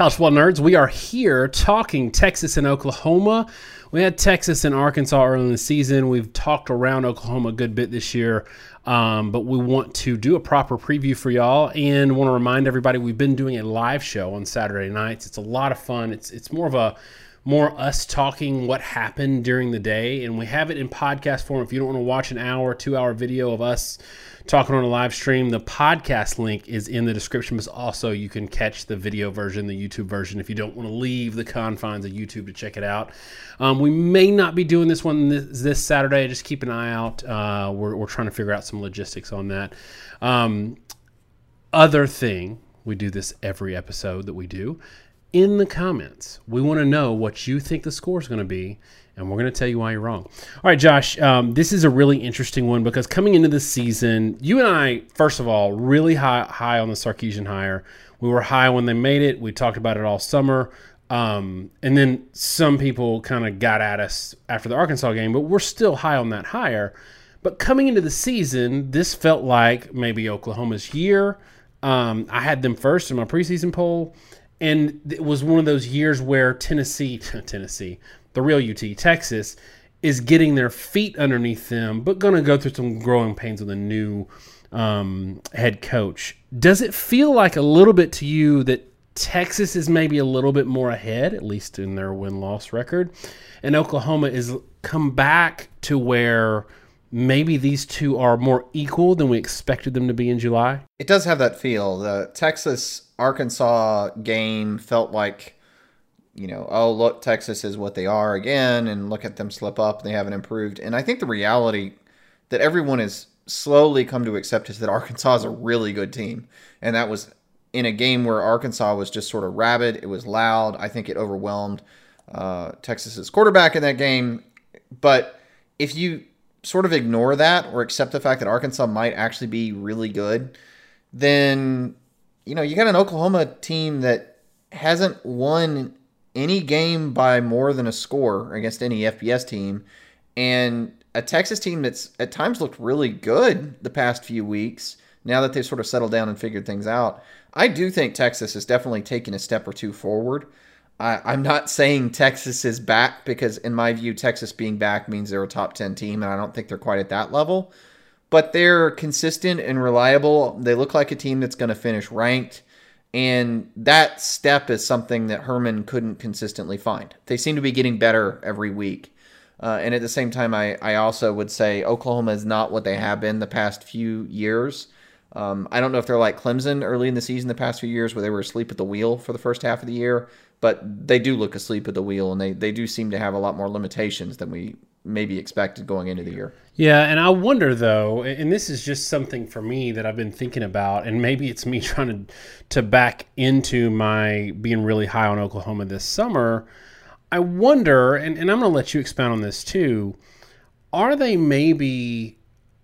College football nerds, we are here talking Texas and Oklahoma. We had Texas and Arkansas early in the season. We've talked around Oklahoma a good bit this year, but we want to do a proper preview for y'all and want to remind everybody we've been doing a live show on Saturday nights. It's a lot of fun. It's more us talking what happened during the day, and we have it in podcast form. If you don't want to watch an hour, 2-hour video of us talking on a live stream, the podcast link is in the description, but also you can catch the video version, the YouTube version, if you don't want to leave the confines of YouTube to check it out. We may not be doing this one this Saturday. Just keep an eye out. We're trying to figure out some logistics on that. Other thing, we do this every episode that we do. In the comments, we want to know what you think the score is going to be, and we're going to tell you why you're wrong. All right, Josh, this is a really interesting one because coming into this season, you and I, first of all, really high on the Sarkisian hire. We were high when they made it. We talked about it all summer. And then some people kind of got at us after the Arkansas game, but we're still high on that hire. But coming into the season, this felt like maybe Oklahoma's year. I had them first in my preseason poll. And it was one of those years where Tennessee, the real UT, Texas, is getting their feet underneath them, but going to go through some growing pains with a new head coach. Does it feel like a little bit to you that Texas is maybe a little bit more ahead, at least in their win-loss record, and Oklahoma is come back to where maybe these two are more equal than we expected them to be in July? It does have that feel. The Texas-Arkansas game felt like, oh, look, Texas is what they are again, and look at them slip up, and they haven't improved. And I think the reality that everyone has slowly come to accept is that Arkansas is a really good team. And that was in a game where Arkansas was just sort of rabid. It was loud. I think it overwhelmed Texas's quarterback in that game. But if you sort of ignore that or accept the fact that Arkansas might actually be really good, then, you got an Oklahoma team that hasn't won any game by more than a score against any FBS team, and a Texas team that's at times looked really good the past few weeks now that they've sort of settled down and figured things out. I do think Texas has definitely taken a step or two forward. I'm not saying Texas is back because, in my view, Texas being back means they're a top 10 team, and I don't think they're quite at that level. But they're consistent and reliable. They look like a team that's going to finish ranked, and that step is something that Herman couldn't consistently find. They seem to be getting better every week. And at the same time, I also would say Oklahoma is not what they have been the past few years. I don't know if they're like Clemson early in the season the past few years where they were asleep at the wheel for the first half of the year, but they do look asleep at the wheel, and they do seem to have a lot more limitations than we maybe expected going into the year. Yeah, and I wonder, though, and this is just something for me that I've been thinking about, and maybe it's me trying to back into my being really high on Oklahoma this summer. I wonder, and I'm going to let you expound on this too, are they maybe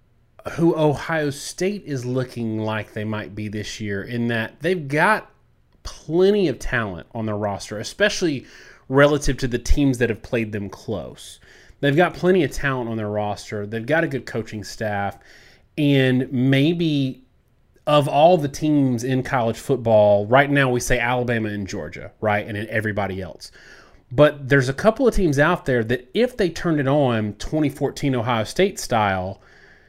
who Ohio State is looking like they might be this year, in that they've got plenty of talent on their roster, especially relative to the teams that have played them close. They've got plenty of talent on their roster. They've got a good coaching staff. And maybe of all the teams in college football, right now we say Alabama and Georgia, right? And then everybody else. But there's a couple of teams out there that if they turned it on 2014 Ohio State style,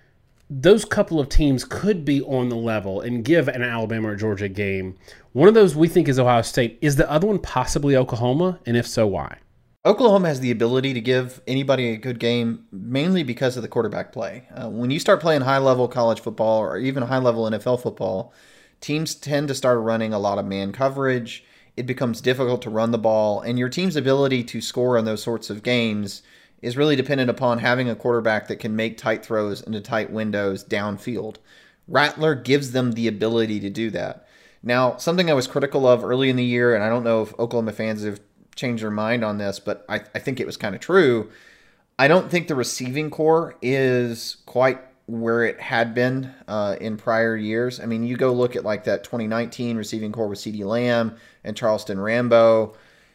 those couple of teams could be on the level and give an Alabama or Georgia game. One of those we think is Ohio State. Is the other one possibly Oklahoma? And if so, why? Oklahoma has the ability to give anybody a good game mainly because of the quarterback play. When you start playing high-level college football or even high-level NFL football, teams tend to start running a lot of man coverage. It becomes difficult to run the ball, and your team's ability to score in those sorts of games is really dependent upon having a quarterback that can make tight throws into tight windows downfield. Rattler gives them the ability to do that. Now, something I was critical of early in the year, and I don't know if Oklahoma fans have changed their mind on this, but I think it was kind of true. I don't think the receiving core is quite where it had been in prior years. I mean, you go look at like that 2019 receiving core with CeeDee Lamb and Charleston Rambo.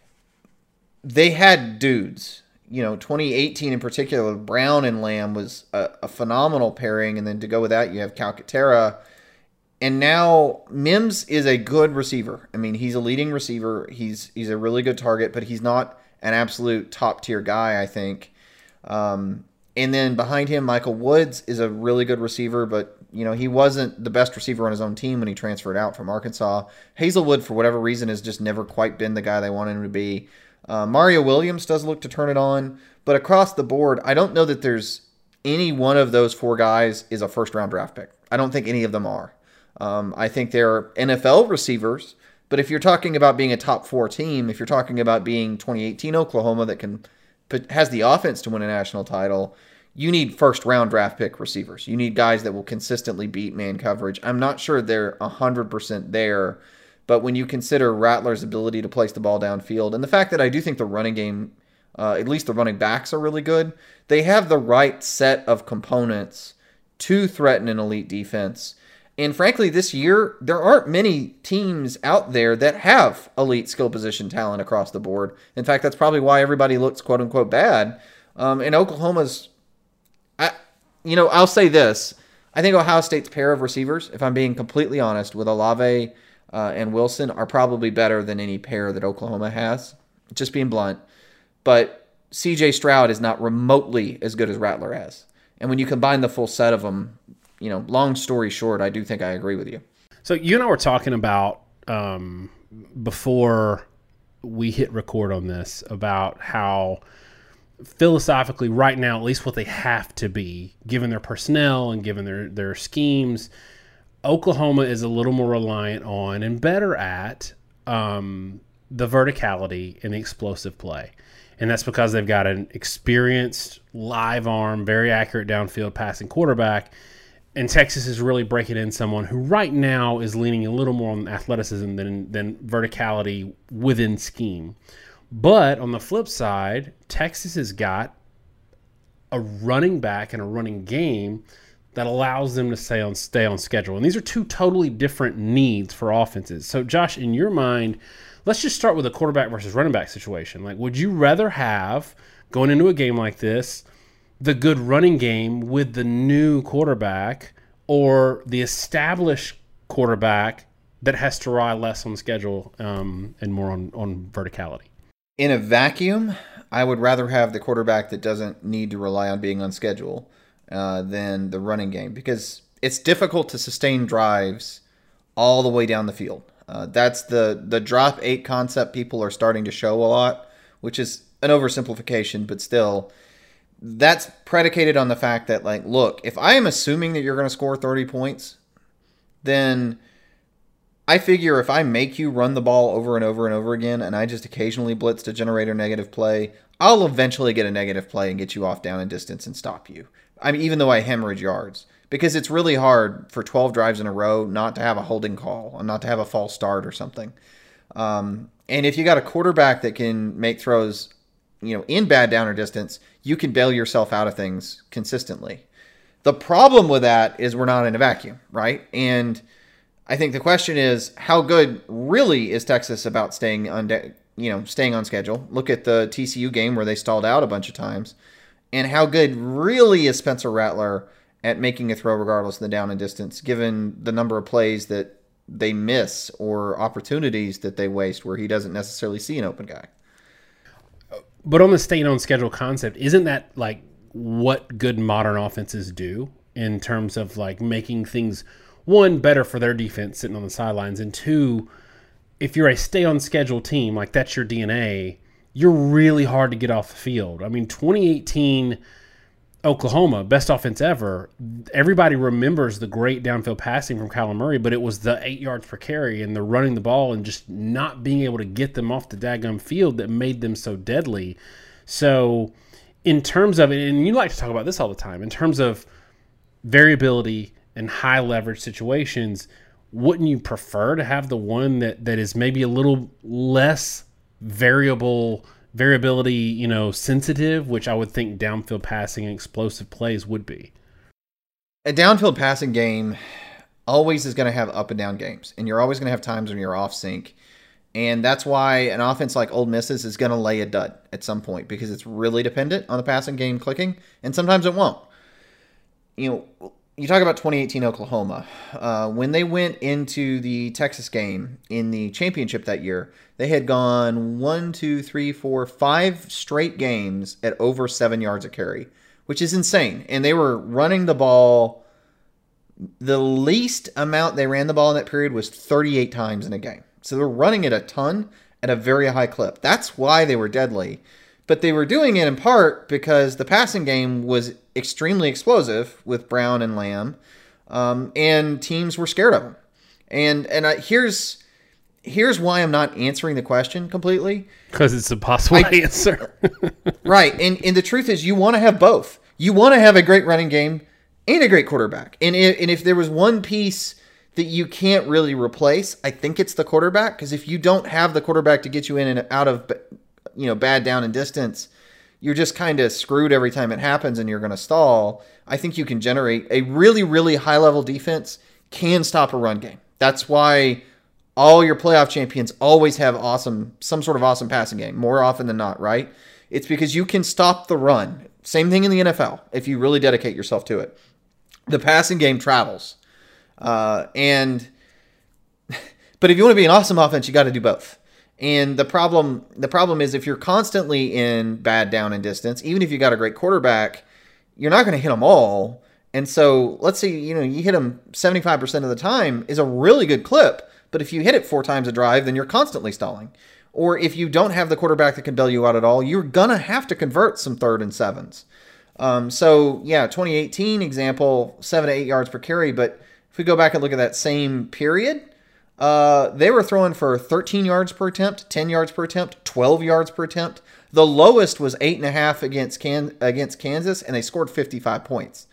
They had dudes. 2018 in particular, Brown and Lamb was a phenomenal pairing. And then to go with that, you have Calcaterra. And now Mims is a good receiver. I mean, he's a leading receiver. He's a really good target, but he's not an absolute top tier guy, I think. And then behind him, Michael Woods is a really good receiver, but he wasn't the best receiver on his own team when he transferred out from Arkansas. Hazelwood, for whatever reason, has just never quite been the guy they wanted him to be. Mario Williams does look to turn it on, but across the board, I don't know that there's any one of those four guys is a first-round draft pick. I don't think any of them are. I think they're NFL receivers, but if you're talking about being a top four team, if you're talking about being 2018 Oklahoma that has the offense to win a national title, you need first-round draft pick receivers. You need guys that will consistently beat man coverage. I'm not sure they're 100% there, but when you consider Rattler's ability to place the ball downfield and the fact that I do think the running game, at least the running backs, are really good, they have the right set of components to threaten an elite defense. And frankly, this year, there aren't many teams out there that have elite skill position talent across the board. In fact, that's probably why everybody looks quote-unquote bad. And Oklahoma's, I'll say this. I think Ohio State's pair of receivers, if I'm being completely honest, with Olave and Wilson, are probably better than any pair that Oklahoma has, just being blunt. But C.J. Stroud is not remotely as good as Rattler has. And when you combine the full set of them, long story short, I do think I agree with you. So you and I were talking about before we hit record on this about how philosophically right now, at least what they have to be, given their personnel and given their schemes, Oklahoma is a little more reliant on and better at the verticality and the explosive play. And that's because they've got an experienced, live arm, very accurate downfield passing quarterback. And Texas is really breaking in someone who right now is leaning a little more on athleticism than verticality within scheme. But on the flip side, Texas has got a running back and a running game that allows them to stay on schedule. And these are two totally different needs for offenses. So, Josh, in your mind, let's just start with a quarterback versus running back situation. Like, would you rather have, going into a game like this, the good running game with the new quarterback or the established quarterback that has to rely less on schedule and more on verticality? In a vacuum, I would rather have the quarterback that doesn't need to rely on being on schedule than the running game, because it's difficult to sustain drives all the way down the field. That's the drop 8 concept people are starting to show a lot, which is an oversimplification, but still, that's predicated on the fact that, like, look, if I am assuming that you're going to score 30 points, then I figure if I make you run the ball over and over and over again, and I just occasionally blitz to generate a negative play, I'll eventually get a negative play and get you off down and distance and stop you. I mean, even though I hemorrhage yards, because it's really hard for 12 drives in a row not to have a holding call and not to have a false start or something. And if you got a quarterback that can make throws, in bad down or distance, you can bail yourself out of things consistently. The problem with that is we're not in a vacuum, right? And I think the question is, how good really is Texas about staying on schedule? Look at the TCU game where they stalled out a bunch of times. And how good really is Spencer Rattler at making a throw regardless of the down and distance, given the number of plays that they miss or opportunities that they waste where he doesn't necessarily see an open guy? But on the staying on schedule concept, isn't that like what good modern offenses do in terms of like making things, one, better for their defense sitting on the sidelines, and two, if you're a stay on schedule team, like that's your DNA, you're really hard to get off the field. I mean, 2018 Oklahoma, best offense ever. Everybody remembers the great downfield passing from Kyler Murray, but it was the 8 yards per carry and the running the ball and just not being able to get them off the daggum field that made them so deadly. So in terms of, and you like to talk about this all the time, in terms of variability and high leverage situations, wouldn't you prefer to have the one that is maybe a little less variability, sensitive, which I would think downfield passing and explosive plays would be? A downfield passing game always is going to have up and down games, and you're always going to have times when you're off sync. And that's why an offense like Ole Miss's is going to lay a dud at some point, because it's really dependent on the passing game clicking, and sometimes it won't. you talk about 2018 Oklahoma. When they went into the Texas game in the championship that year, they had gone 5 straight games at over 7 yards a carry, which is insane. And they were running the ball. The least amount they ran the ball in that period was 38 times in a game. So they were running it a ton at a very high clip. That's why they were deadly. But they were doing it in part because the passing game was extremely explosive with Brown and Lamb, and teams were scared of them. Here's why I'm not answering the question completely. Because it's a possible answer. Right. And the truth is you want to have both. You want to have a great running game and a great quarterback. And if there was one piece that you can't really replace, I think it's the quarterback. Because if you don't have the quarterback to get you in and out of bad down and distance, you're just kind of screwed every time it happens and you're going to stall. I think you can generate a really, really high-level defense can stop a run game. That's why all your playoff champions always have some sort of awesome passing game, more often than not, right? It's because you can stop the run. Same thing in the NFL, if you really dedicate yourself to it. The passing game travels. But if you want to be an awesome offense, you got to do both. And the problem is if you're constantly in bad down and distance, even if you got a great quarterback, you're not going to hit them all. And so let's say, you hit them 75% of the time is a really good clip. But if you hit it 4 times a drive, then you're constantly stalling. Or if you don't have the quarterback that can bail you out at all, you're going to have to convert some 3rd and 7s. 2018 example, 7 to 8 yards per carry. But if we go back and look at that same period, they were throwing for 13 yards per attempt, 10 yards per attempt, 12 yards per attempt. The lowest was 8.5 against Kansas, and they scored 55 points.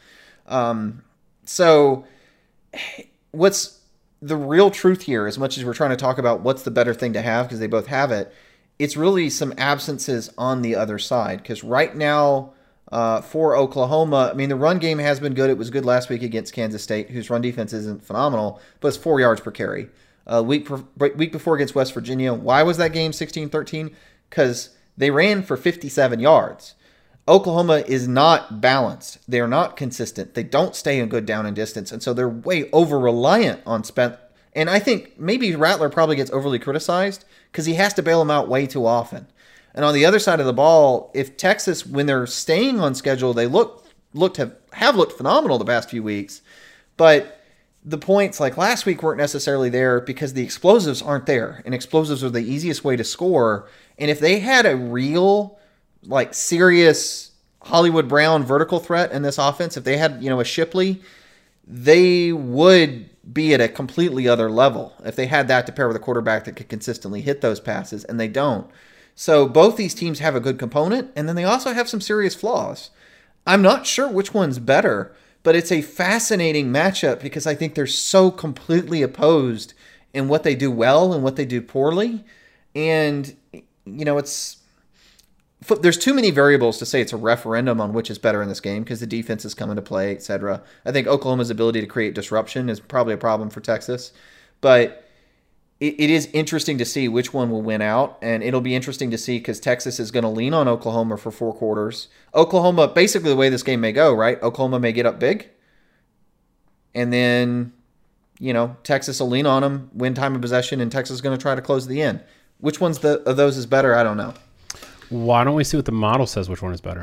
So what's the real truth here, as much as we're trying to talk about what's the better thing to have, because they both have it, it's really some absences on the other side. Because right now, for Oklahoma, the run game has been good. It was good last week against Kansas State, whose run defense isn't phenomenal, but it's 4 yards per carry. Week before against West Virginia. Why was that game 16-13? Because they ran for 57 yards. Oklahoma is not balanced. They are not consistent. They don't stay in good down and distance, and so they're way over-reliant on Spence. And I think maybe Rattler probably gets overly criticized because he has to bail them out way too often. And on the other side of the ball, if Texas, when they're staying on schedule, they have looked phenomenal the past few weeks, but the points like last week weren't necessarily there because the explosives aren't there, and explosives are the easiest way to score. And if they had a real, serious Hollywood Brown vertical threat in this offense, if they had, a Shipley, they would be at a completely other level if they had that to pair with a quarterback that could consistently hit those passes, and they don't. So both these teams have a good component, and then they also have some serious flaws. I'm not sure which one's better, but it's a fascinating matchup because I think they're so completely opposed in what they do well and what they do poorly. And, there's too many variables to say it's a referendum on which is better in this game because the defense is coming to play, etc. I think Oklahoma's ability to create disruption is probably a problem for Texas. But it is interesting to see which one will win out, and it'll be interesting to see because Texas is going to lean on Oklahoma for 4 quarters. Oklahoma, basically the way this game may go, right? Oklahoma may get up big, and then, Texas will lean on them, win time of possession, and Texas is going to try to close the end. Which one's of those is better? I don't know. Why don't we see what the model says which one is better?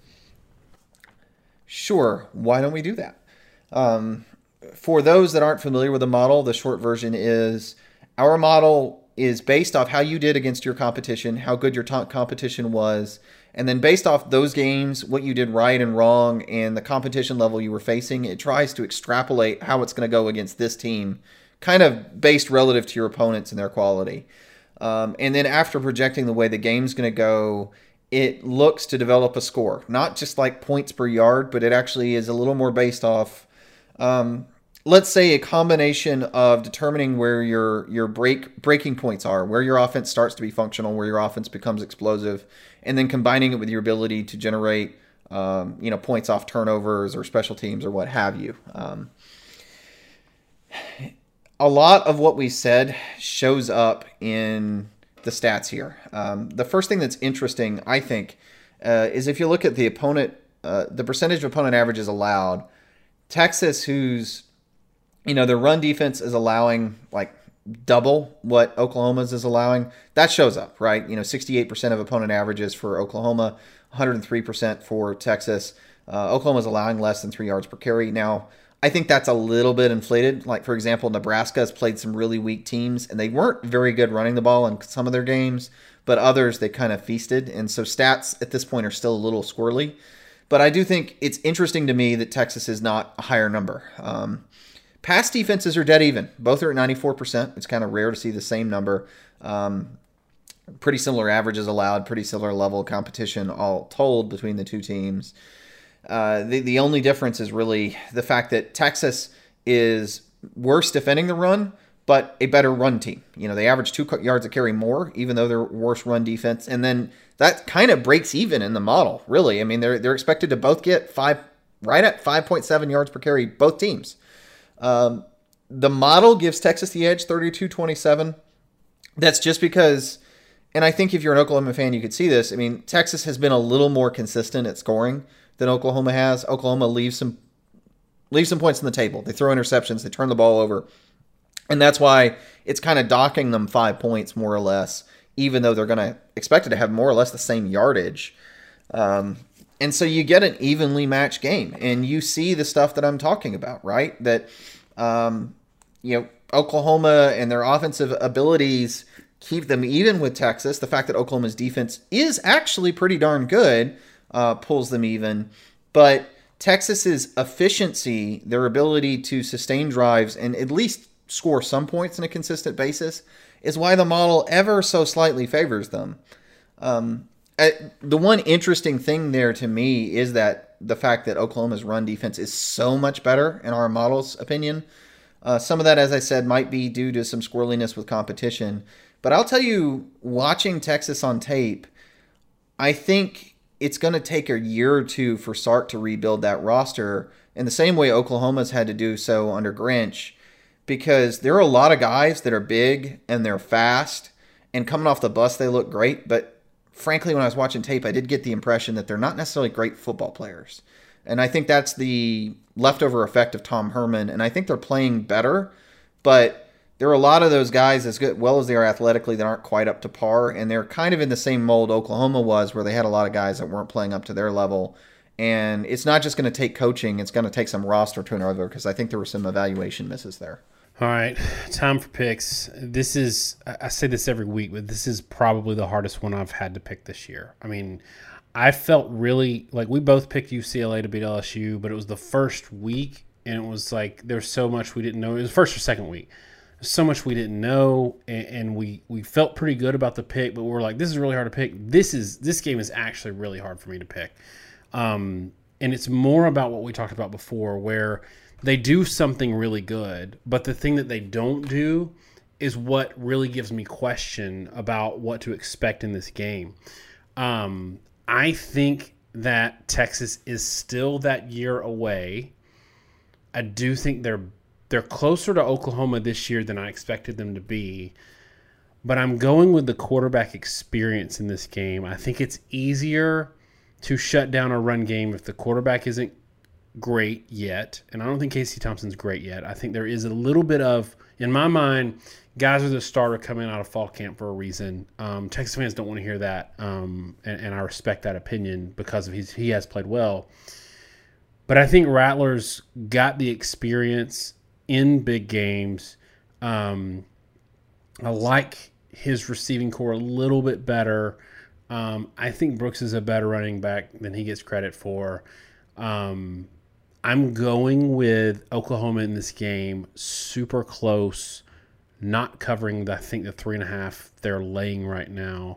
Sure. Why don't we do that? For those that aren't familiar with the model, the short version is our model is based off how you did against your competition, how good your competition was, and then based off those games, what you did right and wrong, and the competition level you were facing, it tries to extrapolate how it's going to go against this team, kind of based relative to your opponents and their quality. And then after projecting the way the game's going to go, it looks to develop a score. Not just like points per yard, but it actually is a little more based off, let's say, a combination of determining where your breaking points are, where your offense starts to be functional, where your offense becomes explosive, and then combining it with your ability to generate points off turnovers or special teams or what have you. A lot of what we said shows up in the stats here. The first thing that's interesting, I think, is if you look at the opponent, the percentage of opponent averages allowed, Texas, who's, their run defense is allowing like double what Oklahoma's is allowing. That shows up, right? 68% of opponent averages for Oklahoma, 103% for Texas. Oklahoma's allowing less than 3 yards per carry. Now, I think that's a little bit inflated. Like, for example, Nebraska has played some really weak teams, and they weren't very good running the ball in some of their games, but others they kind of feasted. And so stats at this point are still a little squirrely. But I do think it's interesting to me that Texas is not a higher number. Pass defenses are dead even. Both are at 94%. It's kind of rare to see the same number. Pretty similar averages allowed, pretty similar level of competition all told between the two teams. The only difference is really the fact that Texas is worse defending the run, but a better run team. They average 2 yards a carry more, even though they're worse run defense. And then that kind of breaks even in the model, really. I mean, they're expected to both get right at 5.7 yards per carry, both teams. The model gives Texas the edge, 32-27. That's just because, and I think if you're an Oklahoma fan, you could see this. I mean, Texas has been a little more consistent at scoring than Oklahoma has. Oklahoma leaves some points on the table. They throw interceptions. They turn the ball over. And that's why it's kind of docking them 5 points more or less, even though they're going to expect it to have more or less the same yardage. And so you get an evenly matched game, and you see the stuff that I'm talking about, right? That, Oklahoma and their offensive abilities keep them even with Texas. The fact that Oklahoma's defense is actually pretty darn good pulls them even. But Texas's efficiency, their ability to sustain drives and at least score some points on a consistent basis, is why the model ever so slightly favors them. The one interesting thing there to me is that the fact that Oklahoma's run defense is so much better in our model's opinion. Some of that, as I said, might be due to some squirreliness with competition. But I'll tell you, watching Texas on tape, I think it's going to take a year or two for Sark to rebuild that roster in the same way Oklahoma's had to do so under Grinch, because there are a lot of guys that are big and they're fast, and coming off the bus they look great, but frankly, when I was watching tape, I did get the impression that they're not necessarily great football players. And I think that's the leftover effect of Tom Herman. And I think they're playing better, but there are a lot of those guys, as well as they are athletically, that aren't quite up to par. And they're kind of in the same mold Oklahoma was, where they had a lot of guys that weren't playing up to their level. And it's not just going to take coaching. It's going to take some roster turnover, because I think there were some evaluation misses there. All right, time for picks. This is, I say this every week, but this is probably the hardest one I've had to pick this year. I mean, I felt really like we both picked UCLA to beat LSU, but it was the first week, and it was like there's so much we didn't know. It was the first or second week. There's so much we didn't know, and we felt pretty good about the pick, but we were like, this is really hard to pick. This game is actually really hard for me to pick. And it's more about what we talked about before, where they do something really good, but the thing that they don't do is what really gives me question about what to expect in this game. I think that Texas is still that year away. I do think they're closer to Oklahoma this year than I expected them to be, but I'm going with the quarterback experience in this game. I think it's easier to shut down a run game if the quarterback isn't great yet, and I don't think Casey Thompson's great yet. I think there is a little bit of, in my mind, guys are the starter coming out of fall camp for a reason. Texas fans don't want to hear that, and I respect that opinion because of he has played well. But I think Rattler's got the experience in big games. I like his receiving core a little bit better. I think Brooks is a better running back than he gets credit for. I'm going with Oklahoma in this game, super close, not covering, I think, the 3.5 they're laying right now.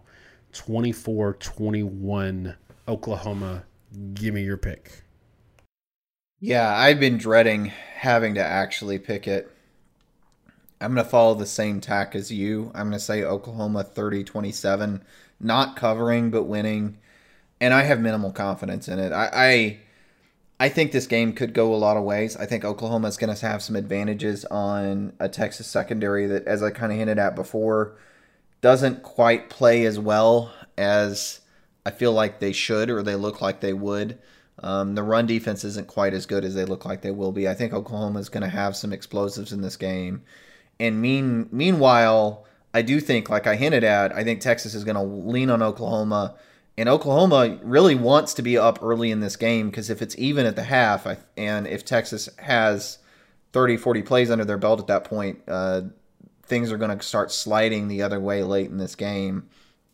24-21 Oklahoma. Give me your pick. Yeah, I've been dreading having to actually pick it. I'm going to follow the same tack as you. I'm going to say Oklahoma 30-27, not covering but winning, and I have minimal confidence in it. I think this game could go a lot of ways. I think Oklahoma is going to have some advantages on a Texas secondary that, as I kind of hinted at before, doesn't quite play as well as I feel like they should or they look like they would. The run defense isn't quite as good as they look like they will be. I think Oklahoma is going to have some explosives in this game. And meanwhile, I do think, like I hinted at, I think Texas is going to lean on Oklahoma. And Oklahoma really wants to be up early in this game because if it's even at the half, and if Texas has 30, 40 plays under their belt at that point, things are going to start sliding the other way late in this game.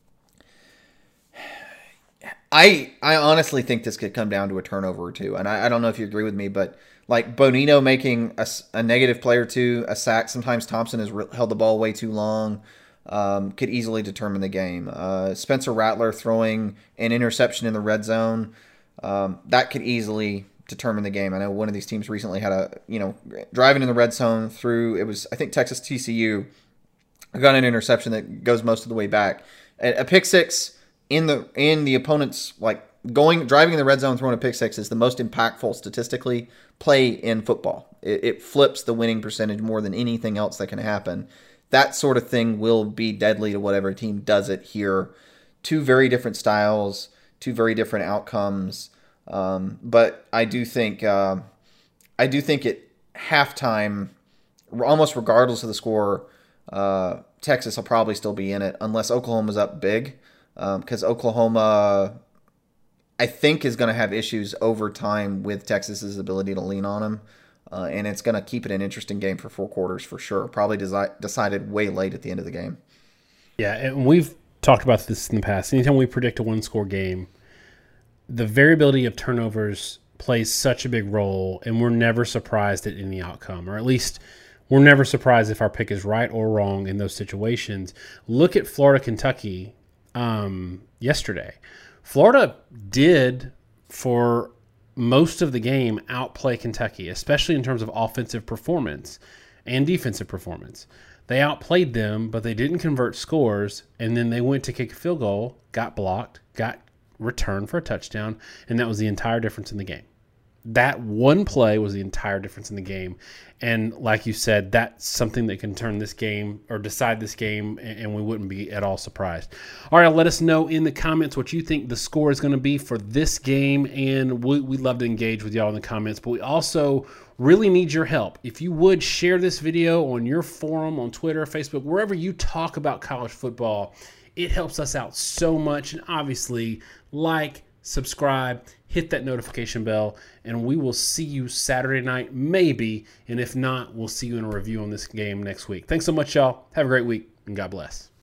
I honestly think this could come down to a turnover or two. And I don't know if you agree with me, but like Bonino making a negative play or two, a sack. Sometimes Thompson has held the ball way too long. Could easily determine the game. Spencer Rattler throwing an interception in the red zone. That could easily determine the game. I know one of these teams recently had driving in the red zone I think Texas TCU got an interception that goes most of the way back. A pick six in the opponent's driving in the red zone, throwing a pick six is the most impactful statistically play in football. It flips the winning percentage more than anything else that can happen. That sort of thing will be deadly to whatever team does it here. Two very different styles, two very different outcomes. But I do think at halftime, almost regardless of the score, Texas will probably still be in it unless Oklahoma's up big. Because Oklahoma, I think, is going to have issues over time with Texas's ability to lean on them. And it's going to keep it an interesting game for 4 quarters for sure. Probably decided way late at the end of the game. Yeah, and we've talked about this in the past. Anytime we predict a one-score game, the variability of turnovers plays such a big role, and we're never surprised at any outcome, or at least we're never surprised if our pick is right or wrong in those situations. Look at Florida-Kentucky yesterday. Florida did, for most of the game, outplay Kentucky, especially in terms of offensive performance and defensive performance. They outplayed them, but they didn't convert scores, and then they went to kick a field goal, got blocked, got returned for a touchdown, and that was the entire difference in the game. That one play was the entire difference in the game. And like you said, that's something that can turn this game or decide this game, and we wouldn't be at all surprised. All right, let us know in the comments what you think the score is going to be for this game, and we'd love to engage with y'all in the comments. But we also really need your help. If you would share this video on your forum, on Twitter, Facebook, wherever you talk about college football, it helps us out so much. And obviously, subscribe, hit that notification bell, and we will see you Saturday night, maybe. And if not, we'll see you in a review on this game next week. Thanks so much, y'all. Have a great week, and God bless.